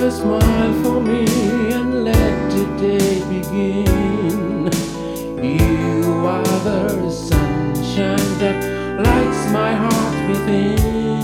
a smile for me and let today begin. You are the sunshine that lights my heart within.